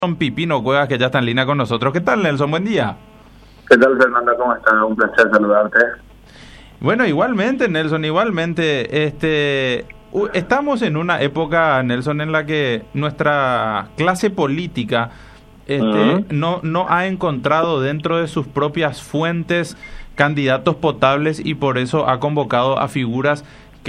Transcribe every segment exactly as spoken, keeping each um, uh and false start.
Nelson Pipino Cuevas, que ya está en línea con nosotros. ¿Qué tal, Nelson? Buen día. ¿Qué tal, Fernando? ¿Cómo estás? Un placer saludarte. Bueno, igualmente, Nelson, igualmente. Este, u- estamos en una época, Nelson, en la que nuestra clase política este, Uh-huh. no, no ha encontrado dentro de sus propias fuentes candidatos potables y por eso ha convocado a figuras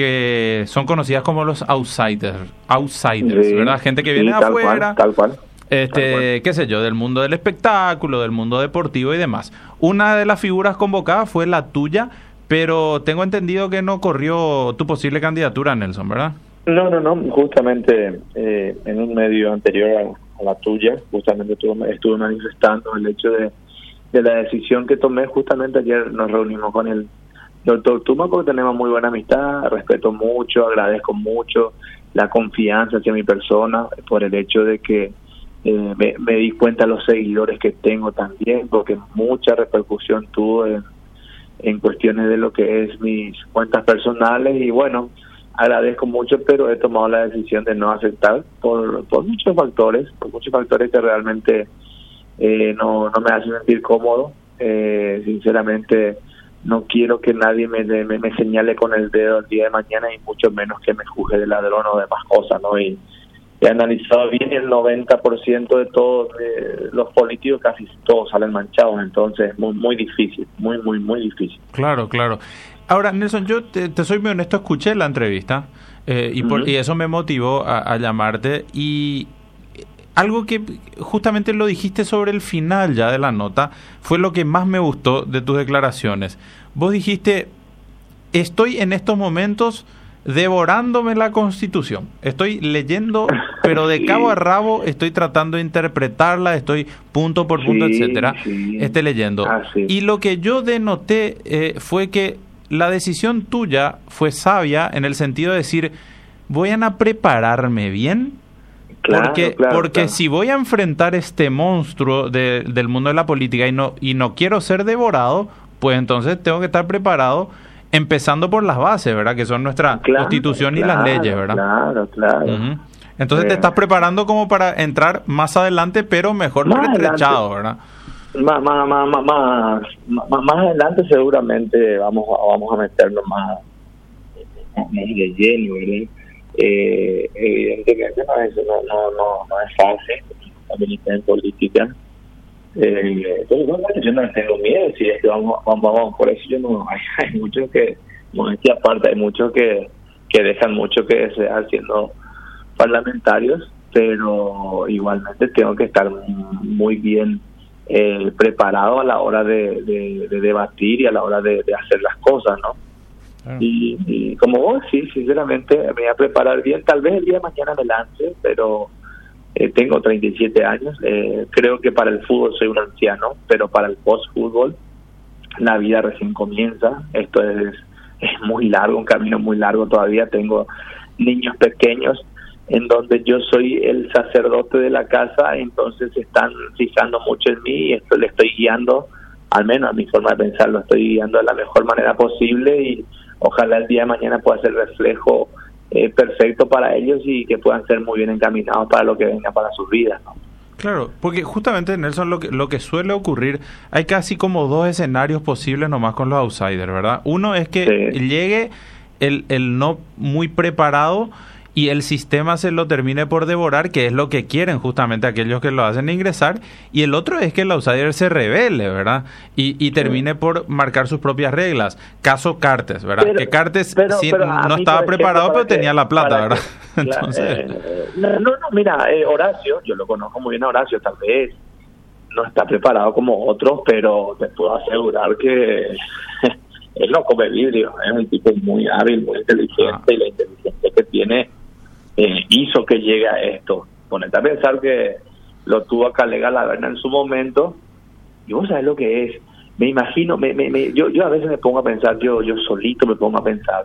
que son conocidas como los outsiders, outsiders, Sí, ¿verdad? Gente que sí, viene de tal afuera. cual, tal cual. Este, qué sé yo, del mundo del espectáculo, del mundo deportivo y demás. Una de las figuras convocadas fue la tuya, pero tengo entendido que no corrió tu posible candidatura, Nelson, ¿verdad? No, no, no, justamente eh, en un medio anterior a, a la tuya, justamente estuve, estuve manifestando el hecho de, de la decisión que tomé. Justamente ayer nos reunimos con el doctor Tuma porque tenemos muy buena amistad, respeto mucho, agradezco mucho la confianza hacia mi persona por el hecho de que eh, me, me di cuenta de los seguidores que tengo también, porque mucha repercusión tuvo en, en cuestiones de lo que es mis cuentas personales. Y bueno, agradezco mucho, pero he tomado la decisión de no aceptar por, por muchos factores, por muchos factores que realmente eh, no, no me hacen sentir cómodo. Eh, sinceramente, no quiero que nadie me, me, me señale con el dedo el día de mañana, y mucho menos que me juzgue de ladrón o demás cosas, ¿no? Y he analizado bien, el noventa por ciento de todos eh, los políticos, casi todos salen manchados, entonces muy muy difícil, muy, muy, muy difícil. Claro, claro. Ahora, Nelson, yo te, te soy muy honesto, escuché la entrevista eh, y, por, Uh-huh. y eso me motivó a, a llamarte. Y algo que justamente lo dijiste sobre el final ya de la nota fue lo que más me gustó de tus declaraciones. Vos dijiste, estoy en estos momentos devorándome la Constitución. Estoy leyendo, pero de Sí. cabo a rabo estoy tratando de interpretarla, estoy punto por punto, Sí, etcétera, sí. esté leyendo. Ah, sí. Y lo que yo denoté eh, fue que la decisión tuya fue sabia en el sentido de decir, voy a prepararme bien, Claro, porque claro, porque claro. si voy a enfrentar este monstruo de, del mundo de la política y no y no quiero ser devorado, pues entonces tengo que estar preparado, empezando por las bases, ¿verdad? Que son nuestra Claro, Constitución y claro, las leyes, ¿verdad? Claro, claro. Ujú. Entonces Eh, te estás preparando como para entrar más adelante, pero mejor Más retrechado, adelante. ¿verdad? Más, más, más, más, más, más, más adelante seguramente vamos a, vamos a meternos más, más de lleno, ¿verdad? Eh, evidentemente no es, no, no, no, no es fácil también está en política. Eh, entonces, bueno, yo no tengo miedo, si es que vamos, vamos, vamos, por eso yo no, hay, hay muchos que, modestia aparte, hay muchos que, que dejan mucho que desear siendo parlamentarios, pero igualmente tengo que estar muy bien eh, preparado a la hora de, de, de debatir y a la hora de, de hacer las cosas, ¿no? Claro. Y, y como vos, sí, sinceramente me voy a preparar bien. Tal vez el día de mañana me lance, pero eh, tengo treinta y siete años. Eh, creo que para el fútbol soy un anciano, pero para el post-fútbol la vida recién comienza. Esto es, es muy largo, un camino muy largo todavía. Tengo niños pequeños en donde yo soy el sacerdote de la casa, entonces se están fijando mucho en mí y esto le estoy guiando, al menos a mi forma de pensar, lo estoy guiando de la mejor manera posible, y ojalá el día de mañana pueda ser reflejo eh, perfecto para ellos y que puedan ser muy bien encaminados para lo que venga para sus vidas, ¿no? Claro, porque justamente, Nelson, lo que, lo que suele ocurrir, hay casi como dos escenarios posibles nomás con los outsiders, ¿verdad? Uno es que Sí. llegue el, el no muy preparado y el sistema se lo termine por devorar, que es lo que quieren justamente aquellos que lo hacen ingresar, y el otro es que el outsider se rebele, ¿verdad? Y, y termine por marcar sus propias reglas. Caso Cartes, ¿verdad? Pero- que Cartes pero- sí, pero a no mí, estaba por ejemplo, preparado, para pero que- tenía la plata, para ¿verdad? que- Entonces... eh, no, no, no, mira, eh, Horacio, yo lo conozco muy bien a Horacio, tal vez no está preparado como otros, pero te puedo asegurar que él no come vidrio, es un tipo muy hábil, muy inteligente, Ah. y la inteligencia que tiene eh, hizo que llegue a esto. Ponete a pensar que lo tuvo a Calega Laverna en su momento, y vos sabés lo que es. Me imagino, me, me, me, yo, yo a veces me pongo a pensar, yo yo solito me pongo a pensar,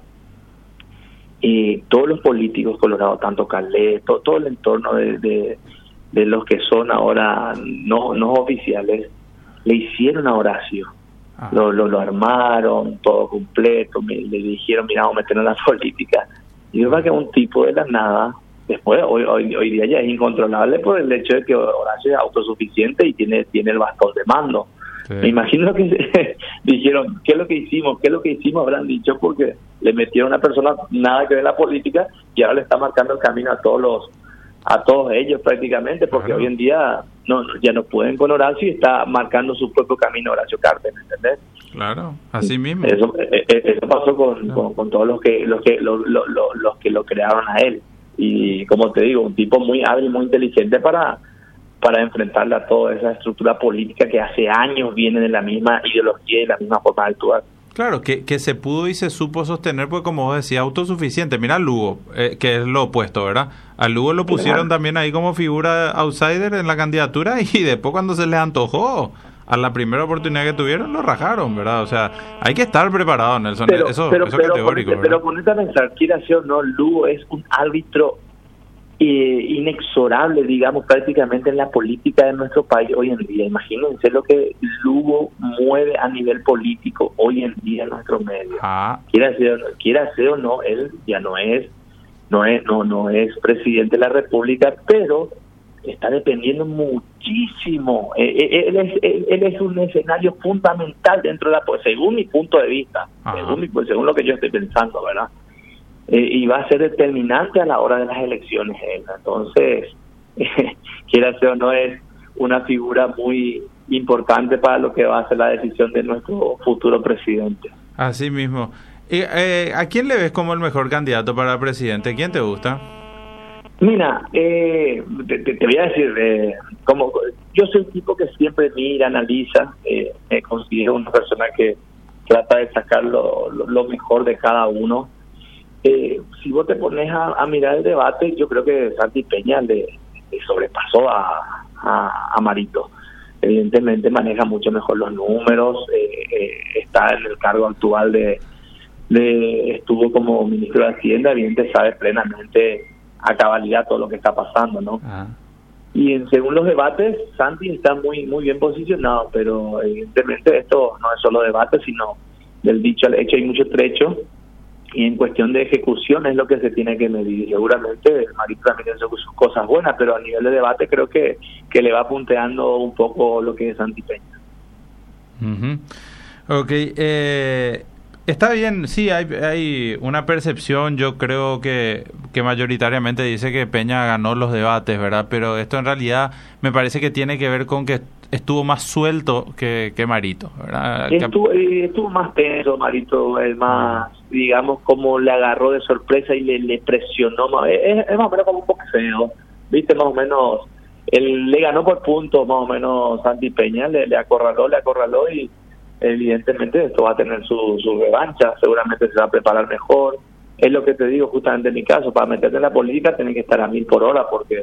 y todos los políticos colorados, tanto Calé, todo, todo el entorno de, de, de los que son ahora no, no oficiales, le hicieron a Horacio. Ah. Lo, lo, lo armaron todo completo, me, le dijeron, mira, vamos a meternos en la política. Y yo creo que un tipo de la nada después hoy, hoy hoy día ya es incontrolable por el hecho de que Horacio es autosuficiente y tiene tiene el bastón de mando. Sí. Me imagino que dijeron, ¿qué es lo que hicimos? ¿Qué es lo que hicimos? Habrán dicho porque le metieron a una persona nada que ver en la política y ahora le está marcando el camino a todos los a todos ellos prácticamente, porque claro. Hoy en día no ya no pueden con Horacio y está marcando su propio camino Horacio Cartes, ¿entendés? Claro, así mismo. Eso, eso pasó con, no. con, con todos los que los que los, los, los que lo crearon a él. Y como te digo, un tipo muy hábil, muy inteligente para para enfrentarle a toda esa estructura política que hace años viene de la misma ideología y la misma forma de actuar. Claro, que, que se pudo y se supo sostener, pues como vos decías, autosuficiente. Mira a Lugo, eh, que es lo opuesto, ¿verdad? A Lugo lo pusieron claro. también ahí como figura outsider en la candidatura y después cuando se les antojó, a la primera oportunidad que tuvieron, lo rajaron, ¿verdad? O sea, hay que estar preparado, Nelson. Pero, eso, pero, eso pero categórico. Ponete, pero ponete a pensar, quiera ser o no, Lugo es un árbitro eh, inexorable, digamos, prácticamente en la política de nuestro país hoy en día. Imagínense lo que Lugo mueve a nivel político hoy en día en nuestro medio. Ah. Quiera ser, quiera ser o no, él ya no es, no es, no, no es presidente de la República, pero está dependiendo muchísimo. Él es, él, él es un escenario fundamental dentro de la, según mi punto de vista, según, mi, según lo que yo estoy pensando, ¿verdad? Eh, y va a ser determinante a la hora de las elecciones él. Entonces, eh, quiera ser o no, es una figura muy importante para lo que va a ser la decisión de nuestro futuro presidente. Así mismo. ¿Y, eh, ¿A quién le ves como el mejor candidato para presidente? ¿Quién te gusta? Mira, eh, te, te voy a decir, eh, como yo soy un tipo que siempre mira, analiza, eh, me considero una persona que trata de sacar lo, lo, lo mejor de cada uno. Eh, si vos te pones a, a mirar el debate, yo creo que Santi Peña le, le sobrepasó a, a, a Marito. Evidentemente maneja mucho mejor los números, eh, eh, está en el cargo actual de, de estuvo como ministro de Hacienda, evidentemente sabe plenamente a cabalidad todo lo que está pasando, ¿no? Ah. Y en, según los debates, Santi está muy muy bien posicionado, pero evidentemente esto no es solo debate, sino del dicho al hecho hay mucho trecho, y en cuestión de ejecución es lo que se tiene que medir. Seguramente Marito también tiene sus cosas buenas, pero a nivel de debate creo que, que le va punteando un poco lo que es Santi Peña. Uh-huh. Ok, eh... está bien, sí, hay hay una percepción, yo creo que, que mayoritariamente dice que Peña ganó los debates, ¿verdad? Pero esto en realidad me parece que tiene que ver con que estuvo más suelto que, que Marito, ¿verdad? Estuvo, estuvo más tenso Marito, el más, digamos, como le agarró de sorpresa y le, le presionó, más, es, es más o menos como un boxeo, ¿viste? Más o menos, él le ganó por puntos, más o menos Santi Peña, le, le acorraló, le acorraló y evidentemente esto va a tener su, su revancha, seguramente se va a preparar mejor. Es lo que te digo justamente en mi caso, para meterte en la política tenés que estar a mil por hora porque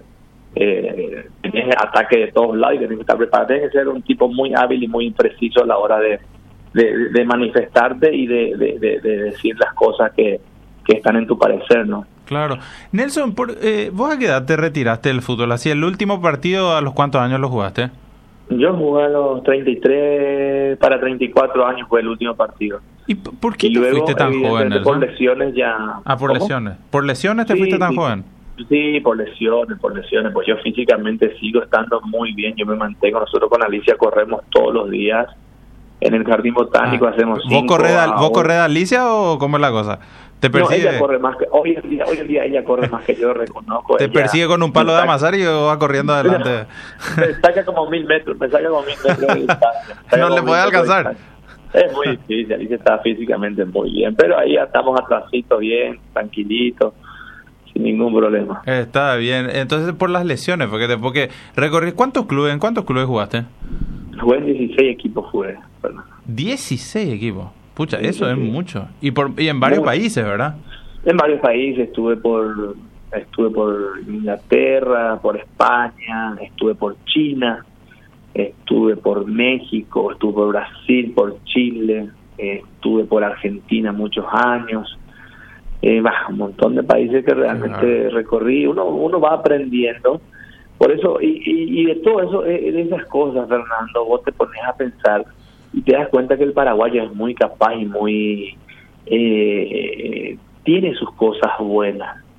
eh, tenés ataque de todos lados y tenés que estar preparado, tenés que ser un tipo muy hábil y muy preciso a la hora de, de, de manifestarte y de, de, de, de decir las cosas que, que están en tu parecer, ¿no? Claro. Nelson, por, eh, ¿vos a qué edad te retiraste del fútbol? ¿Así el último partido a los cuántos años lo jugaste? Yo jugué a los treinta y tres, para treinta y cuatro años fue el último partido. ¿Y por qué y te luego, fuiste tan joven, Nelson? Por lesiones ya... Ah, por ¿Cómo? lesiones. ¿Por lesiones te sí, fuiste tan sí, joven? Sí, por lesiones, por lesiones. Pues yo físicamente sigo estando muy bien, yo me mantengo. Nosotros con Alicia corremos todos los días. En el Jardín Botánico ah, hacemos cinco... ¿Vos corres a, ¿vos corres a Alicia o cómo es la cosa? ¿Te persigue? No, ella corre más que... Hoy en día, hoy en día ella corre más que yo, reconozco. ¿Te ella, persigue con un palo de amasar y va corriendo adelante? Me saca como mil metros, me saca como mil metros de distancia. No le puede alcanzar. Es muy difícil, Alicia está físicamente muy bien, pero ahí ya estamos atrasito bien, tranquilitos, sin ningún problema. Está bien. Entonces por las lesiones, porque después que recorrí, ¿cuántos clubes, en cuántos clubes jugaste? Jugué en dieciséis equipos, jugué. dieciséis equipos. Pucha, sí, eso sí, es sí. mucho. Y por y en varios Muy, países, ¿verdad? En varios países, estuve por estuve por Inglaterra, por España, estuve por China, estuve por México, estuve por Brasil, por Chile, eh, estuve por Argentina muchos años. Eh, bah, un montón de países que realmente claro. recorrí. Uno uno va aprendiendo. Por eso, y, y, y de todo eso, de esas cosas, Fernando, vos te pones a pensar y te das cuenta que el paraguayo es muy capaz y muy... Eh, tiene sus cosas buenas.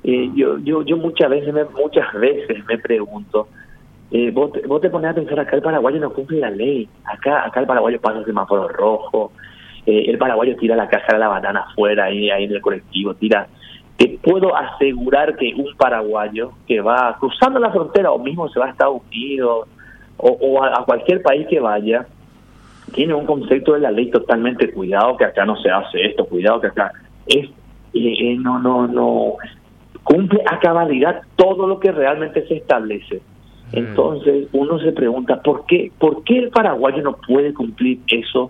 Eh, yo, yo, yo muchas veces, me, muchas veces me pregunto, eh, vos, te, vos te pones a pensar, acá el paraguayo no cumple la ley, acá, acá el paraguayo pasa el semáforo rojo, eh, el paraguayo tira la caja de la banana afuera ahí, ahí en el colectivo, tira. Te puedo asegurar que un paraguayo que va cruzando la frontera o mismo se va a Estados Unidos o, o a, a cualquier país que vaya, tiene un concepto de la ley totalmente, cuidado que acá no se hace esto, cuidado que acá es eh, eh, no no no cumple a cabalidad todo lo que realmente se establece. Entonces uno se pregunta por qué por qué el paraguayo no puede cumplir eso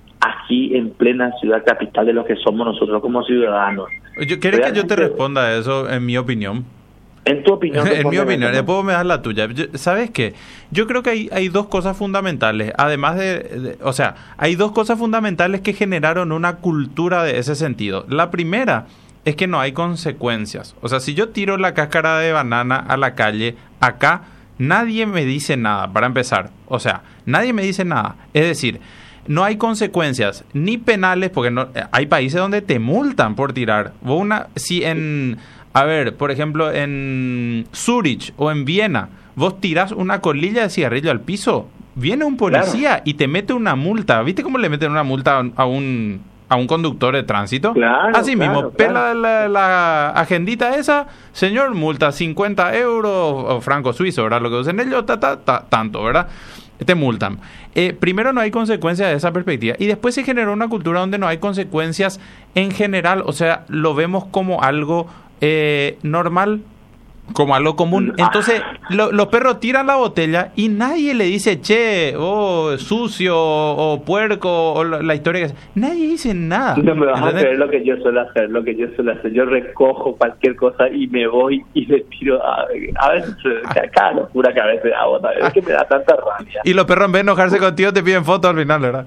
aquí en plena ciudad capital de lo que somos nosotros como ciudadanos. Yo, ¿Querés que yo te responda a eso en mi opinión? En tu opinión. En mi opinión, después me das la tuya. Yo, ¿sabes qué? Yo creo que hay, hay dos cosas fundamentales, además de, de... O sea, hay dos cosas fundamentales que generaron una cultura de ese sentido. La primera es que no hay consecuencias. O sea, si yo tiro la cáscara de banana a la calle, acá nadie me dice nada, para empezar. O sea, nadie me dice nada. Es decir, no hay consecuencias ni penales, porque no, hay países donde te multan por tirar. Vos una, si en... A ver, por ejemplo, en Zurich o en Viena, vos tirás una colilla de cigarrillo al piso, viene un policía claro. y te mete una multa. ¿Viste cómo le meten una multa a un a un conductor de tránsito? Claro, Así claro, mismo, claro. pela la, la agendita esa, señor, multa cincuenta euros o franco suizo, ¿verdad? Lo que usen ellos, ta, ta, ta, tanto, ¿verdad? Te multan. Eh, primero no hay consecuencias de esa perspectiva y después se generó una cultura donde no hay consecuencias en general, o sea, lo vemos como algo eh, normal, como algo común. Entonces lo, los perros tiran la botella y nadie le dice che, oh, sucio o puerco o la, la historia que nadie dice nada. No me vas ¿entendés? a hacer lo que yo suelo hacer, lo que yo suelo hacer. Yo recojo cualquier cosa y me voy y le tiro a, a veces cada locura que a veces hago, es que me da tanta rabia. Y los perros en vez de enojarse contigo te piden fotos al final, ¿verdad?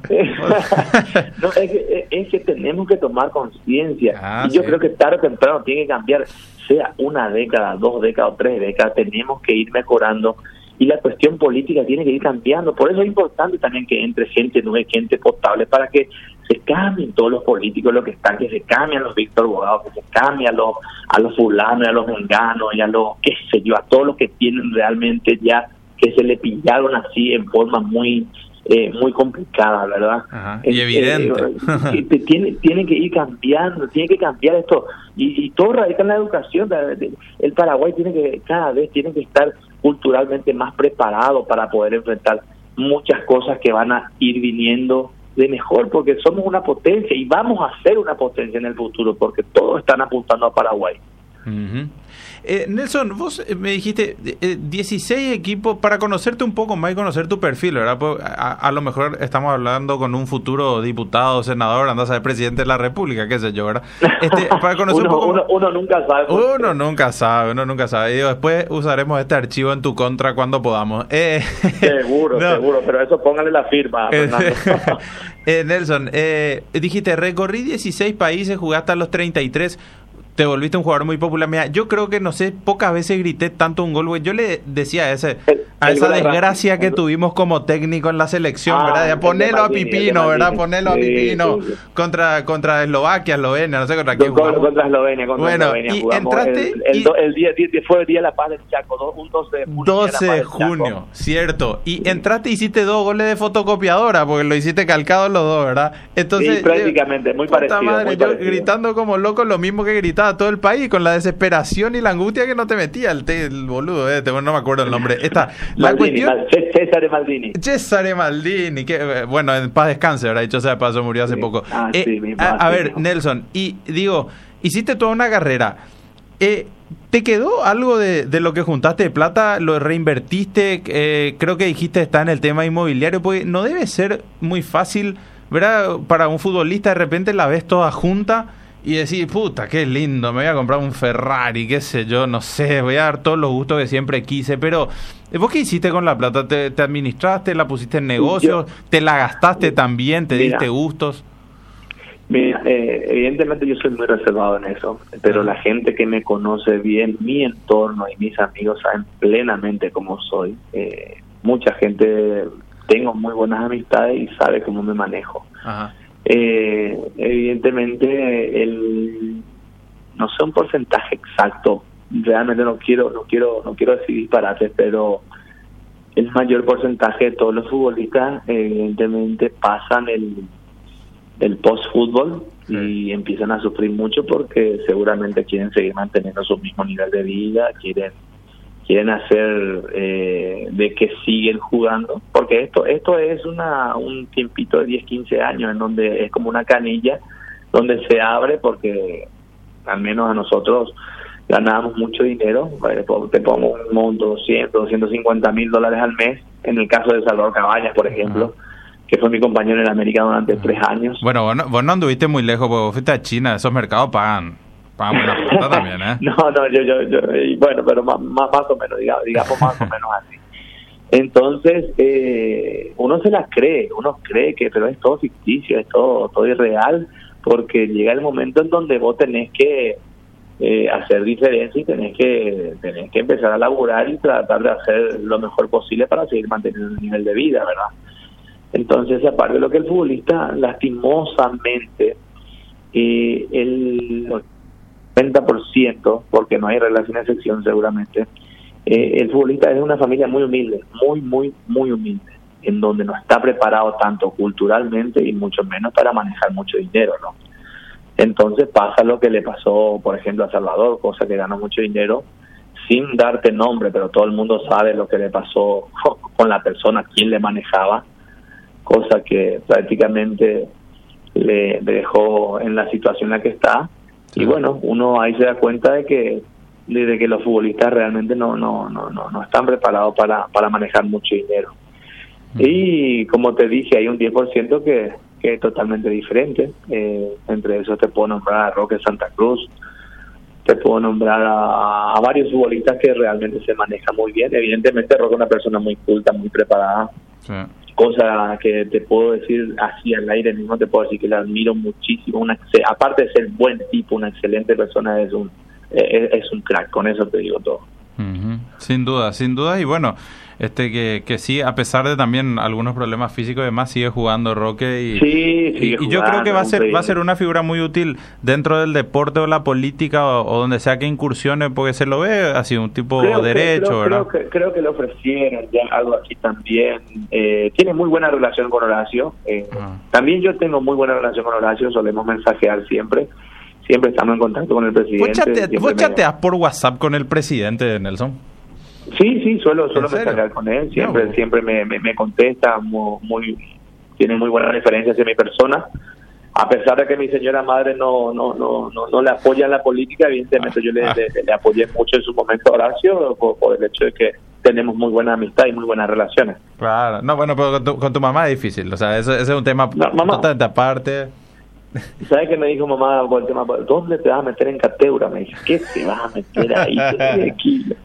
No, es que, es que tenemos que tomar conciencia ah, y yo sí. creo que tarde o temprano tiene que cambiar, sea una década, dos décadas o tres décadas, tenemos que ir mejorando y la cuestión política tiene que ir cambiando. Por eso es importante también que entre gente nueva, gente potable, para que se cambien todos los políticos, los que están, que se cambien los Víctor Bogados, que se cambien a los, a los fulanos, a los menganos, y a los, qué sé yo, a todos los que tienen realmente ya, que se le pillaron así en forma muy... Eh, muy complicada, ¿verdad? Ajá, y eh, evidente. Eh, tiene, tiene que ir cambiando, tiene que cambiar esto, y, y todo radica en la educación. El Paraguay tiene que, cada vez tiene que estar culturalmente más preparado para poder enfrentar muchas cosas que van a ir viniendo de mejor, porque somos una potencia y vamos a ser una potencia en el futuro, porque todos están apuntando a Paraguay. Uh-huh. Eh, Nelson, vos me dijiste eh, dieciséis equipos, para conocerte un poco más y conocer tu perfil, ¿verdad? Pues a, a lo mejor estamos hablando con un futuro diputado, senador, andas a ser presidente de la República, qué sé yo, ¿verdad? Este, para conocer uno, un poco uno, uno nunca sabe. Uno nunca sabe, uno nunca sabe. Y digo, después usaremos este archivo en tu contra cuando podamos. Eh, seguro, no. seguro, pero eso póngale la firma, Fernando. eh, Nelson, eh, dijiste, recorrí dieciséis países, jugaste a los treinta y tres. Te volviste un jugador muy popular. Mira, yo creo que, no sé, pocas veces grité tanto un gol, güey. Yo le decía a ese el, a esa desgracia que tuvimos como técnico en la selección, ah, ¿verdad? De ponerlo a Pipino, ¿verdad? Ponerlo a Pipino sí, sí. contra contra Eslovaquia, Eslovenia, no sé contra quién jugamos. Contra Eslovenia, contra bueno, Eslovenia. Y jugamos entraste... El, el, y... el, el día, fue el Día de la Paz del Chaco, un doce de junio. doce de junio, cierto. Y sí. entraste y hiciste dos goles de fotocopiadora, porque lo hiciste calcado los dos, ¿verdad? Entonces, sí, prácticamente, yo, muy parecido. Madre, muy yo parecido. Gritando como loco lo mismo que gritaba todo el país, con la desesperación y la angustia que no te metía el, te, el boludo, eh, no me acuerdo el nombre. Esta, la Maldini, cuestión... Cesare Maldini. Cesare Maldini, que bueno, en paz descanse, ¿verdad? Dicho sea de paso, murió hace sí. poco. Ah, eh, sí, mismo, a, a sí, ver, mismo. Nelson, y digo, hiciste toda una carrera. Eh, ¿Te quedó algo de, de lo que juntaste de plata? ¿Lo reinvertiste? Eh, creo que dijiste está en el tema inmobiliario, porque no debe ser muy fácil, ¿verdad? Para un futbolista de repente la ves toda junta y decir, puta, qué lindo, me voy a comprar un Ferrari, qué sé yo, no sé, voy a dar todos los gustos que siempre quise, pero ¿vos qué hiciste con la plata? ¿Te, te administraste, la pusiste en negocios, yo, te la gastaste también, te mira, diste gustos? Mira, eh, evidentemente yo soy muy reservado en eso, pero uh-huh. la gente que me conoce bien, mi entorno y mis amigos saben plenamente cómo soy. Eh, mucha gente, tengo muy buenas amistades y sabe cómo me manejo. Ajá. Uh-huh. Eh, evidentemente el no sé un porcentaje exacto, realmente no quiero, no quiero, no quiero decir disparates, pero el mayor porcentaje de todos los futbolistas evidentemente pasan el, el post-fútbol sí. y empiezan a sufrir mucho porque seguramente quieren seguir manteniendo su mismo nivel de vida, quieren quieren hacer eh, de que siguen jugando, porque esto esto es una un tiempito de diez, quince años en donde es como una canilla donde se abre, porque al menos a nosotros ganábamos mucho dinero, te pongo un monto, doscientos, doscientos cincuenta mil dólares al mes, en el caso de Salvador Cabañas, por ejemplo, uh-huh. que fue mi compañero en América durante uh-huh. tres años. Bueno, vos no, vos no anduviste muy lejos, porque vos fuiste a China, esos mercados pagan, pagan buena plata también, ¿eh? No, no, yo, yo, yo, y bueno, pero más, más, más o menos, digamos, digamos más o menos así. Entonces, eh, uno se las cree, uno cree que, pero es todo ficticio, es todo, todo irreal, porque llega el momento en donde vos tenés que eh, hacer diferencia y tenés que tenés que empezar a laburar y tratar de hacer lo mejor posible para seguir manteniendo el nivel de vida, ¿verdad? Entonces, aparte de lo que el futbolista, lastimosamente, eh, el noventa por ciento, porque no hay relación de excepción seguramente, eh, el futbolista es de una familia muy humilde, muy, muy, muy humilde, en donde no está preparado tanto culturalmente y mucho menos para manejar mucho dinero, ¿no? Entonces pasa lo que le pasó, por ejemplo, a Salvador, cosa que ganó mucho dinero, sin darte nombre, pero todo el mundo sabe lo que le pasó con la persona, quién le manejaba, cosa que prácticamente le dejó en la situación en la que está. Y bueno, uno ahí se da cuenta de que de que los futbolistas realmente no no no no, no están preparados para para manejar mucho dinero. Y como te dije, hay un diez por ciento que, que es totalmente diferente. Eh, entre esos te puedo nombrar a Roque Santa Cruz, te puedo nombrar a, a varios futbolistas que realmente se manejan muy bien. Evidentemente Roque es una persona muy culta, muy preparada. Sí. Cosa que te puedo decir así al aire mismo, te puedo decir que le admiro muchísimo. Una, aparte de ser buen tipo, una excelente persona, es un, es, es un crack, con eso te digo todo. Uh-huh. Sin duda, sin duda. Y bueno, este que, que sí, a pesar de también algunos problemas físicos y demás, sigue jugando Roque y, sí, sigue y, y yo jugando, creo que va a ser va a ser una figura muy útil dentro del deporte o la política o, o donde sea que incursione, porque se lo ve así un tipo creo derecho, que, creo, ¿verdad? Creo que, creo que le ofrecieron ya algo así también. Eh, tiene muy buena relación con Horacio. Eh, uh-huh. También yo tengo muy buena relación con Horacio, solemos mensajear siempre. Siempre estamos en contacto con el presidente. ¿Vos, chate, ¿vos chateás me... por WhatsApp con el presidente, Nelson? Sí, sí, suelo, suelo mensajear con él. Siempre no. siempre me, me, me contesta, muy, muy tiene muy buena referencia hacia mi persona. A pesar de que mi señora madre no no no no, no le apoya en la política, evidentemente ah, yo le, ah. le, le apoyé mucho en su momento a Horacio por, por el hecho de que tenemos muy buena amistad y muy buenas relaciones. Claro, no, bueno, pero con tu, con tu mamá es difícil, o sea, ese, ese es un tema no, mamá, totalmente aparte. ¿Sabes qué me dijo mamá por el tema? ¿Dónde te vas a meter en Cateura? Me dice, ¿qué te vas a meter ahí? Tranquilo.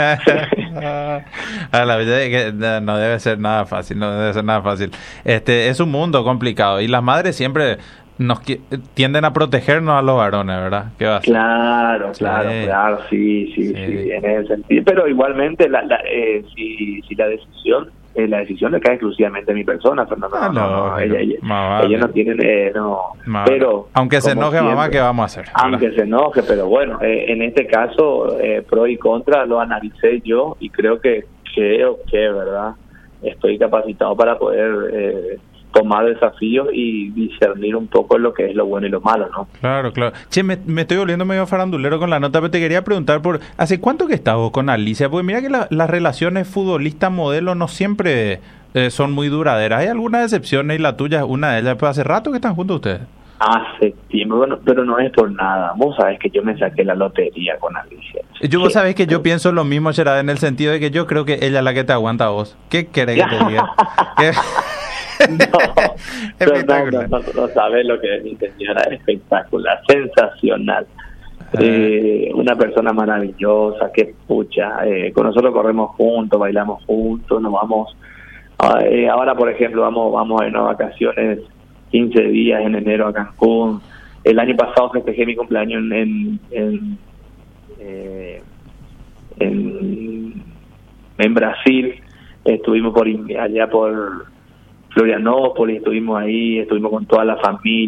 A la verdad es que no debe ser nada fácil, no debe ser nada fácil. Este es un mundo complicado y las madres siempre nos tienden a protegernos a los varones, ¿verdad? ¿Qué va a hacer? Claro, claro, sí. claro, sí, sí, sí, sí, en ese sentido. Pero igualmente, la, la, eh, si, si la decisión eh, la decisión le cae exclusivamente a mi persona, Fernando. Ah, no, no, no, ella, ella, vale. ella no tiene, eh, no, pero aunque se enoje siempre, mamá, ¿qué vamos a hacer? Aunque ¿verdad? se enoje, pero bueno, eh, en este caso, eh, pro y contra lo analicé yo y creo que, creo que, ¿verdad? Estoy capacitado para poder eh, tomar desafíos y discernir un poco lo que es lo bueno y lo malo, ¿no? Claro, claro. Che, me, me estoy volviendo medio farandulero con la nota, pero te quería preguntar por ¿hace cuánto que estás vos con Alicia? Porque mira que la, las relaciones futbolista-modelo no siempre eh, son muy duraderas. ¿Hay algunas excepciones y la tuya es una de ellas? Pues hace rato que están juntos ustedes. Hace tiempo, bueno, pero no es por nada. Vos sabés que yo me saqué la lotería con Alicia. Yo, vos sabés que yo pienso lo mismo, Gerard, en el sentido de que yo creo que ella es la que te aguanta a vos. ¿Qué querés que te diga? ¿Qué? No, no, no, no, no sabes lo que es mi señora, espectacular, sensacional, eh, una persona maravillosa, que pucha, eh, con nosotros corremos juntos, bailamos juntos, nos vamos, eh, ahora por ejemplo vamos vamos a ir a vacaciones quince días en enero a Cancún. El año pasado festejé mi cumpleaños en en en, eh, en, en Brasil, estuvimos por allá por Florianópolis, estuvimos ahí, estuvimos con toda la familia,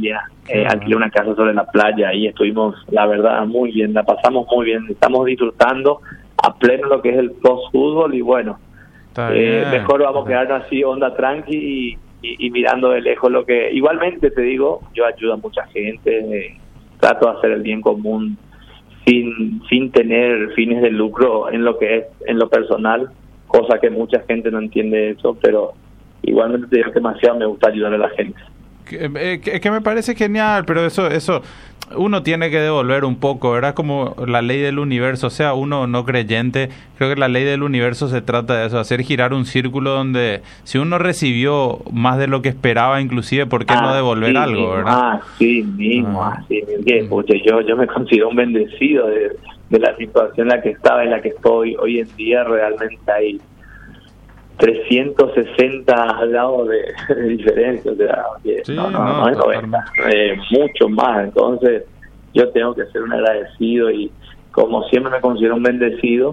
eh, uh-huh. alquilé una casa sobre la playa y estuvimos, la verdad, muy bien, la pasamos muy bien, estamos disfrutando a pleno lo que es el post-fútbol y bueno, eh, mejor vamos a quedarnos así, onda tranqui y, y, y mirando de lejos lo que... Igualmente te digo, yo ayudo a mucha gente, eh, trato de hacer el bien común sin sin tener fines de lucro en lo que es, en lo personal, cosa que mucha gente no entiende eso, pero igualmente te digo que demasiado me gusta ayudar a la gente. Que, que, que me parece genial, pero eso eso uno tiene que devolver un poco, ¿verdad? Como la ley del universo, o sea, uno no creyente, creo que la ley del universo se trata de eso, hacer girar un círculo donde si uno recibió más de lo que esperaba, inclusive, ¿por qué ah, no devolver sí, algo, mismo, verdad? Ah, sí mismo, ah. así mismo. Porque yo, yo me considero un bendecido de, de la situación en la que estaba, en la que estoy. Hoy en día realmente hay trescientos sesenta grados de, de diferencia, o sea, que sí, no, no, no, no es noventa, eh, mucho más. Entonces yo tengo que ser un agradecido y como siempre me considero un bendecido.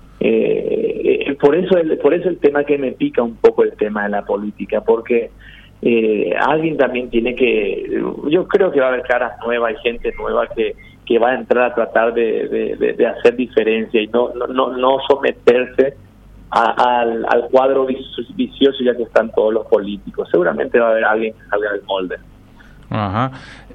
Eh, eh, por eso el, por eso el tema que me pica un poco el tema de la política, porque eh, alguien también tiene que, yo creo que va a haber caras nuevas y gente nueva que que va a entrar a tratar de, de, de, de hacer diferencia y no no no, no someterse A, al, al cuadro vicioso ya que están todos los políticos. Seguramente va a haber alguien que salga del molde. Ajá.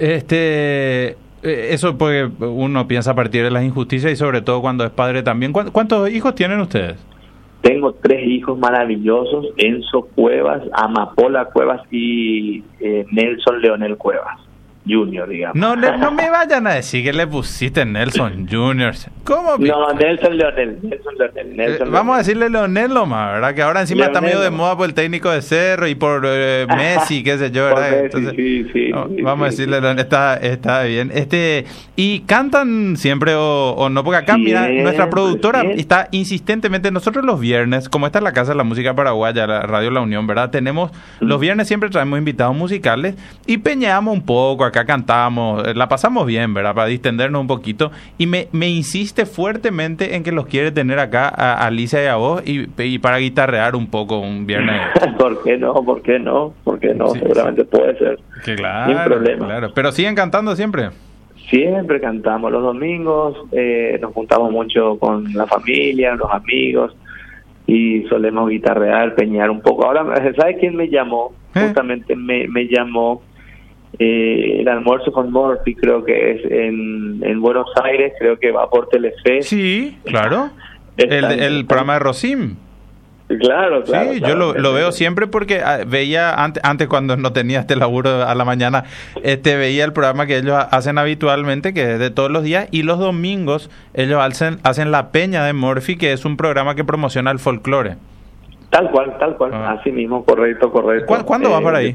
Este, eso porque uno piensa a partir de las injusticias y sobre todo cuando es padre también. ¿Cuántos hijos tienen ustedes? Tengo tres hijos maravillosos: Enzo Cuevas, Amapola Cuevas y eh, Nelson Leonel Cuevas Junior, digamos. No, no, no me vayan a decir que le pusiste Nelson Junior. ¿Cómo? No, Nelson Leonel. Nelson Leonel. Nelson eh, vamos Leonel. a decirle Leonel nomás, ¿verdad? Que ahora encima Leonel, está medio de moda por el técnico de Cerro y por eh, Messi, qué sé yo, ¿verdad? Messi, Entonces, sí, sí, no, sí, vamos sí, a decirle Leonel, está, está bien. Este, ¿y cantan siempre o, o no? Porque acá, siempre, mira, nuestra productora siempre. está insistentemente, nosotros los viernes, como esta es la Casa de la Música Paraguaya, la Radio La Unión, ¿verdad? Tenemos, mm. los viernes siempre traemos invitados musicales y peñamos un poco, acá cantamos, la pasamos bien, ¿verdad? Para distendernos un poquito. Y me, me insiste fuertemente en que los quiere tener acá a Alicia y a vos y, y para guitarrear un poco un viernes. ¿Por qué no? ¿Por qué no? ¿Por qué no? Sí, seguramente sí. puede ser. Que claro, sin problema. Claro. ¿Pero siguen cantando siempre? Siempre cantamos. Los domingos eh, nos juntamos mucho con la familia, los amigos y solemos guitarrear, peñar un poco. Ahora, ¿sabes quién me llamó? ¿Eh? Justamente me, me llamó Eh, el almuerzo con Murphy, creo que es en, en Buenos Aires, creo que va por Telefe. Sí, claro. Está, el, el está, programa de Rosim. Claro, claro. Sí, claro, yo lo, claro. lo veo siempre porque veía antes, antes cuando no tenía este laburo a la mañana, este veía el programa que ellos hacen habitualmente, que es de todos los días, y los domingos ellos hacen, hacen La Peña de Murphy, que es un programa que promociona el folclore. Tal cual, tal cual, ah. así mismo, correcto, correcto. ¿Cu- ¿Cuándo eh, vas por ahí?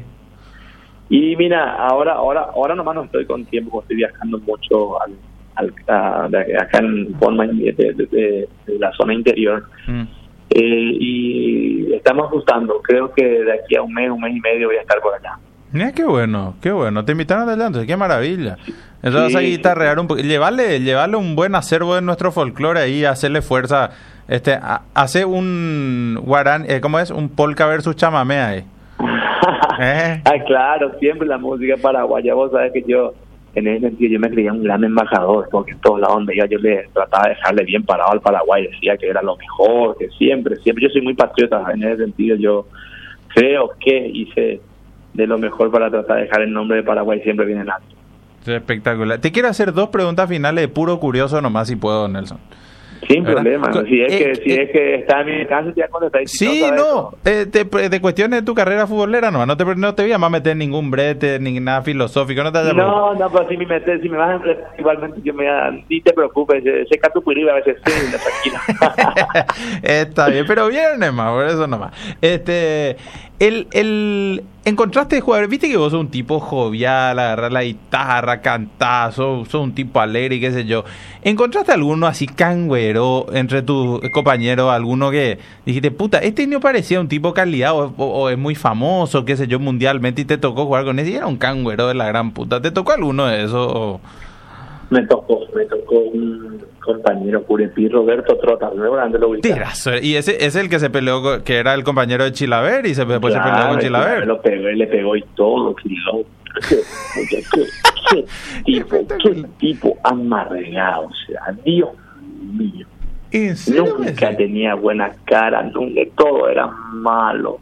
Y mira, ahora ahora ahora nomás no estoy con tiempo, porque estoy viajando mucho al, al a, de, acá en Ponma, de, de, de, de la zona interior. Mm. Eh, y estamos ajustando, creo que de aquí a un mes, un mes y medio voy a estar por allá. Mira, qué bueno, qué bueno, te invitaron adelante, qué maravilla. Entonces sí, vas a guitarrear sí. un poco, llevarle, llevarle un buen acervo de nuestro folclore ahí, hacerle fuerza, este, a, hace un guarán, eh, ¿cómo es? Un polka versus chamamé ahí. ¿Eh? Ah, claro, siempre la música paraguaya. Vos sabés que yo, en ese sentido, yo me creía un gran embajador, porque en todos lados donde iba yo le trataba de dejarle bien parado al Paraguay, decía que era lo mejor, que siempre, siempre. Yo soy muy patriota en ese sentido, yo creo que hice de lo mejor para tratar de dejar el nombre de Paraguay siempre bien en alto. Espectacular. Te quiero hacer dos preguntas finales de puro curioso nomás, si puedo, Nelson. Sin ¿verdad? Problema, ¿no? Si es eh, que si eh, es que está en mi alcance, te voy a contestar. Sí, no, eh, te, de cuestiones de tu carrera futbolera, no, no te, no te voy a más meter ningún brete, ni nada filosófico, no te vayas. No, no, pero si me metes, si me vas a enfrentar, igualmente yo me ni te preocupes, seca tu puriba a veces, sí, tranquilo. Está bien, pero viernes más, por eso nomás. Este, el, el, encontraste jugador, viste que vos sos un tipo jovial, agarrar la guitarra, cantar, sos, sos un tipo alegre y qué sé yo. ¿Encontraste alguno así cangüero entre tus compañeros, alguno que dijiste, puta, este niño parecía un tipo calidad o, o, o es muy famoso, qué sé yo, mundialmente y te tocó jugar con ese y era un cangüero de la gran puta? ¿Te tocó alguno de esos? O... Me tocó, me tocó un compañero Curepí, Roberto Trota, ¿no? Grande lo ubicaba. Y ese es el que se peleó, con, que era el compañero de Chilaver y se, después claro, se peleó con Chilaver. Lo pegó y le pegó y todo, Chilaver. qué tipo, qué tipo amargado, o sea, Dios mío. ¿En serio? Nunca tenía buena cara, nunca, todo era malo.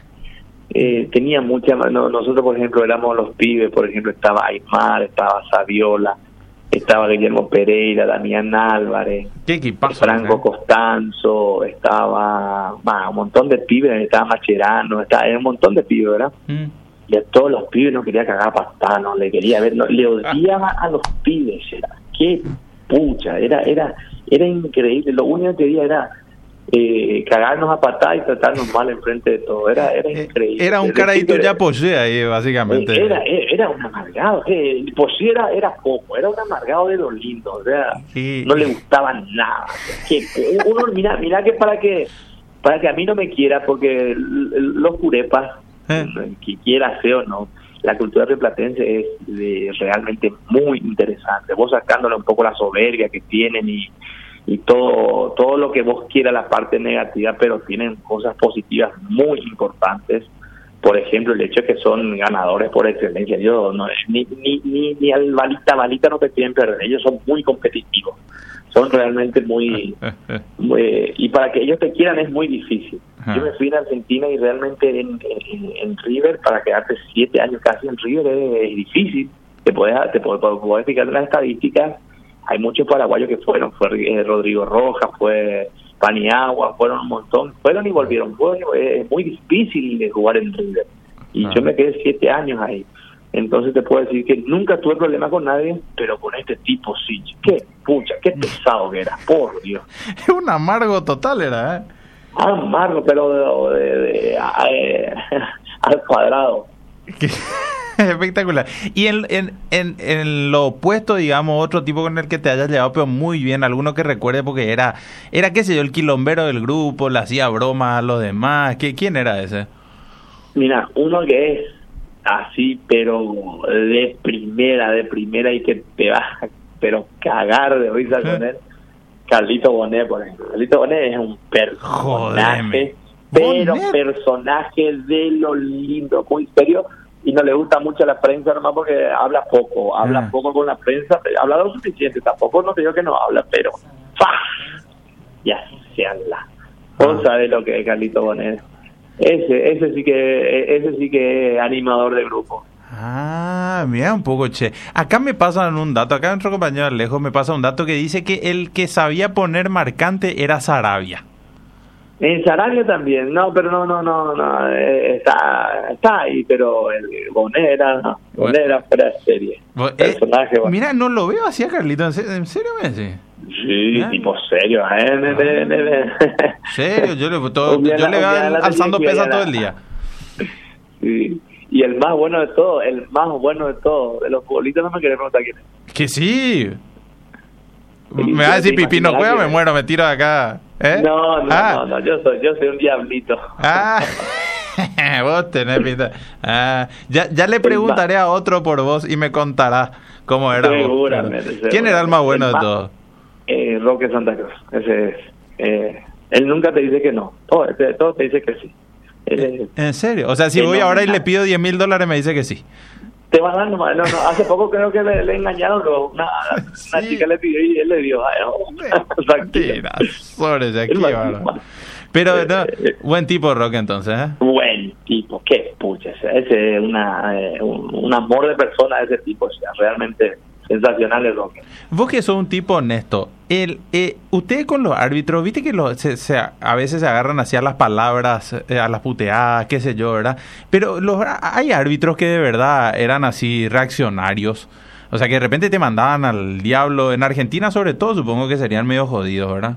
Eh, tenía mucha, no, nosotros por ejemplo éramos los pibes, por ejemplo estaba Aymar, estaba Saviola, estaba Guillermo Pereira, Damián Álvarez, ¿Qué equipazo, Franco eh? Costanzo, estaba bah, un montón de pibes, estaba Macherano, estaba era un montón de pibes, ¿verdad? Mm. Y a todos los pibes no quería cagar patada, no le quería ver, no, le odiaba ah. a los pibes, era qué pucha, era era era increíble, lo único que quería era Eh, cagarnos a patada y tratarnos mal enfrente de todo, era era increíble. Era un caradito ya posee ahí, básicamente. Era, era, era un amargado, eh, posee era, era poco, era un amargado de lo lindo, o sea, sí. No le gustaba nada. Que uno, mira, mira que para que para que a mí no me quiera, porque los curepas, ¿Eh? que quiera ser o no, la cultura rioplatense es de, realmente muy interesante. Vos sacándole un poco la soberbia que tienen y y todo todo lo que vos quieras, la parte negativa, pero tienen cosas positivas muy importantes. Por ejemplo, el hecho de que son ganadores por excelencia. Yo no, ni ni ni, ni al balita balita no te piden perder, ellos son muy competitivos, son realmente muy, muy y para que ellos te quieran es muy difícil. Yo me fui a Argentina y realmente en, en, en River, para quedarte siete años casi en River es, es difícil. Te podés, te podés, podés fijar en las estadísticas. Hay muchos paraguayos que fueron, fue eh, Rodrigo Rojas, fue Paniagua, fueron un montón, fueron y volvieron. Fue, eh, es muy difícil de jugar en River. Y ah. yo me quedé siete años ahí. Entonces te puedo decir que nunca tuve problema con nadie, pero con este tipo sí. Qué pucha, qué pesado que era, por Dios. Es un amargo total era, ¿eh? Amargo, pero de, de, de, de, de al cuadrado. Espectacular. Y en, en, en, en lo opuesto, digamos, otro tipo con el que te hayas llevado pero muy bien, alguno que recuerde, porque era, era qué sé yo, el quilombero del grupo, le hacía bromas a los demás. ¿Qué, ¿Quién era ese? Mira, uno que es así, pero de primera, de primera y que te vas a pero cagar de risa con él, Carlito Bonet, por ejemplo. Carlito Bonet es un personaje, pero Bonet. personaje de lo lindo, muy serio. Y no le gusta mucho a la prensa nomás porque habla poco, habla ah. poco con la prensa, habla lo suficiente, tampoco no te digo que no habla, pero ¡fah! Ya se habla. Vos ah. sabés lo que es Carlito Bonet. Ese, ese sí que, ese sí que es animador de grupo. Ah, mira un poco, che. Acá me pasan un dato, acá nuestro compañero Alejo me pasa un dato que dice que el que sabía poner marcante era Sarabia. En Sarabia también, no, pero no, no, no, no, eh, está, está ahí, pero el Bonet era, no, Bonet era fuera de serie. Eh, personaje, bueno. Mira, no lo veo así a Carlito, ¿en serio, ¿en serio me decís? Sí, ¿Eh? tipo serio, ¿eh? Ne, ne, ne, ne. ¿Serio? Yo le, todo, yo le veo alzando pesa todo el día. Sí, y el más bueno de todo, el más bueno de todo, de los futbolistas no me querés preguntar quién es. Que sí. Me va a decir Pipí no juega, me muero, me tiro de acá. ¿Eh? No, no, ah. no, no, yo soy, yo soy un diablito. Ah, vos tenés pinta. Ah, ya, ya le preguntaré a otro por vos y me contará cómo era. Seguramente. Vos. ¿Quién era el más bueno el de todos? Eh, Roque Santa Cruz, ese es. Eh, él nunca te dice que no, todo, todo te dice que sí. Eh, ¿En serio? O sea, si voy no, ahora y le pido diez mil dólares me dice que sí. Te va a dar nomás, no, no, hace poco creo que le, le engañaron, pero una, sí. una chica le pidió y él le dio. Mentira, sobre de aquí, pero no, buen tipo Roque entonces, ¿eh? Buen tipo, qué pucha, ese es una, eh, un, un amor de persona ese tipo, o sea, realmente sensacional el Roque. Vos que sos un tipo honesto, el, eh, usted con los árbitros, viste que los, se, se, a veces se agarran así a las palabras, eh, a las puteadas, qué sé yo, ¿verdad? Pero los, hay árbitros que de verdad eran así reaccionarios, o sea que de repente te mandaban al diablo. En Argentina sobre todo supongo que serían medio jodidos, ¿verdad?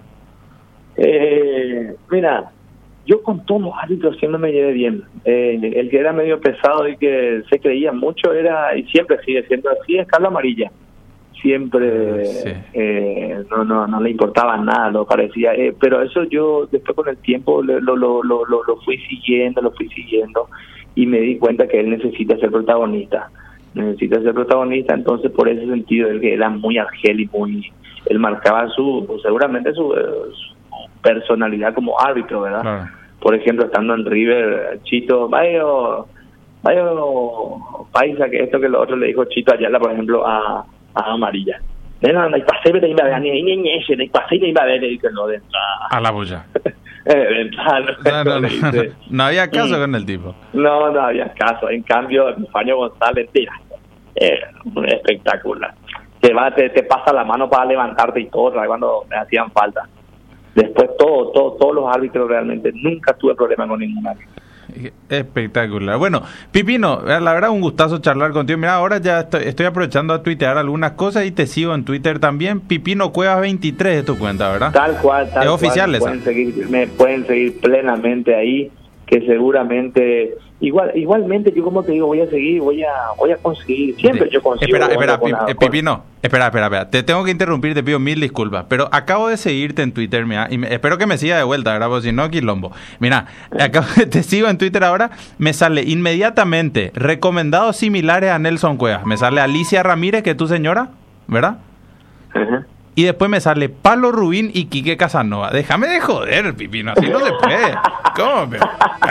Eh, mira, yo con todos los árbitros siempre me llevé bien. Eh, el que era medio pesado y que se creía mucho era, y siempre sigue siendo así, es Carlos Amarilla. Siempre sí. eh, no no no le importaba nada, lo parecía. Eh, pero eso yo después con el tiempo lo, lo, lo, lo, lo fui siguiendo, lo fui siguiendo y me di cuenta que él necesita ser protagonista. Necesita ser protagonista, entonces por ese sentido él que era muy argel y muy... Él marcaba su seguramente su... su personalidad como árbitro, ¿verdad? Claro. Por ejemplo, estando en River, Chito, vaya, vaya paisa que esto que lo otro le dijo Chito Ayala, por ejemplo, a, a Amarilla. No, no, pasé, pero iba a ver, ni ni ni ese, ni pasé, ni iba a ver, le dije, no, de entrada. A la bulla. De entrada, no, no, no, no, no había caso mm. con el tipo. No, no había caso. En cambio, Epifanio González, tira, eh, espectacular. Te va, te, te pasa la mano para levantarte y todo, cuando me hacían falta. Después todo, todo, todos los árbitros realmente, nunca tuve problema con ningún árbitro. Espectacular. Bueno, Pipino, la verdad un gustazo charlar contigo. Mira, ahora ya estoy, estoy aprovechando a tuitear algunas cosas y te sigo en Twitter también. Pipino Cuevas veintitrés es tu cuenta, ¿verdad? Tal cual, tal es cual. Oficial me esa. Pueden seguir, me pueden seguir plenamente ahí, que seguramente igual igualmente yo como te digo voy a seguir, voy a voy a conseguir, siempre sí. Yo consigo. Espera, espera, con, Pip, con, Pipino, espera, espera, espera. Te tengo que interrumpir, te pido mil disculpas, pero acabo de seguirte en Twitter, mira, y me, espero que me siga de vuelta, ¿verdad? Porque si no, quilombo. Mira, acabo, te sigo en Twitter ahora, me sale inmediatamente recomendados similares a Nelson Cuevas. Me sale Alicia Ramírez, que es tu señora, ¿verdad? Uh-huh. Y después me sale Pablo Rubín y Quique Casanova. Déjame de joder, Pipino, así no se puede. ¿Cómo? Me...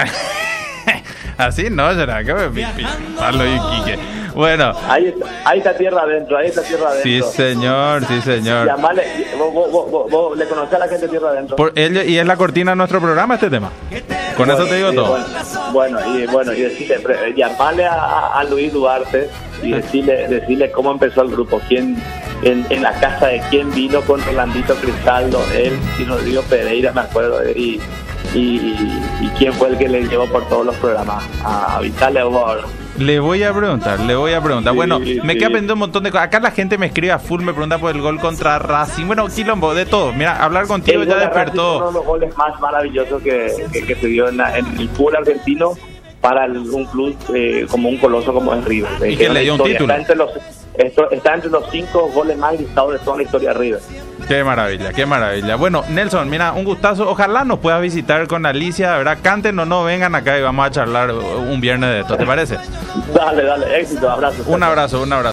Así no, será que me Pablo y Quique. Bueno. Ahí está, ahí está tierra adentro, ahí está tierra adentro. Sí, señor, sí, señor. Llamale, vos, vos, vos, vos, vos le conocés a la gente de tierra adentro. Por él, y es la cortina de nuestro programa este tema. Con bueno, eso te digo sí, todo. Bueno, bueno, y bueno, y decirle, llamarle a, a Luis Duarte y decirle, decirle cómo empezó el grupo, quién, en, en la casa de quién vino con Rolandito Cristaldo, él y Rodrigo Pereira, me acuerdo, y Y, y, y quién fue el que le llevó por todos los programas a avisarle a vos. Le voy a preguntar, le voy a preguntar. Sí, bueno, sí. me queda pendiente un montón de cosas. Acá la gente me escribe a full, me pregunta por el gol contra Racing. Bueno, quilombo, de todo. Mira, hablar contigo el ya gol despertó. Uno de los goles más maravillosos que, que, que se dio en, la, en el fútbol argentino para el, un club eh, como un coloso como es River. Y que, que le dio un título. Está entre, los, esto, está entre los cinco goles más listados de toda la historia de River. Qué maravilla, qué maravilla. Bueno, Nelson, mira, un gustazo. Ojalá nos puedas visitar con Alicia, ¿verdad? Canten o no, vengan acá y vamos a charlar un viernes de esto, ¿te parece? Dale, dale, éxito, abrazo. Un abrazo, un abrazo.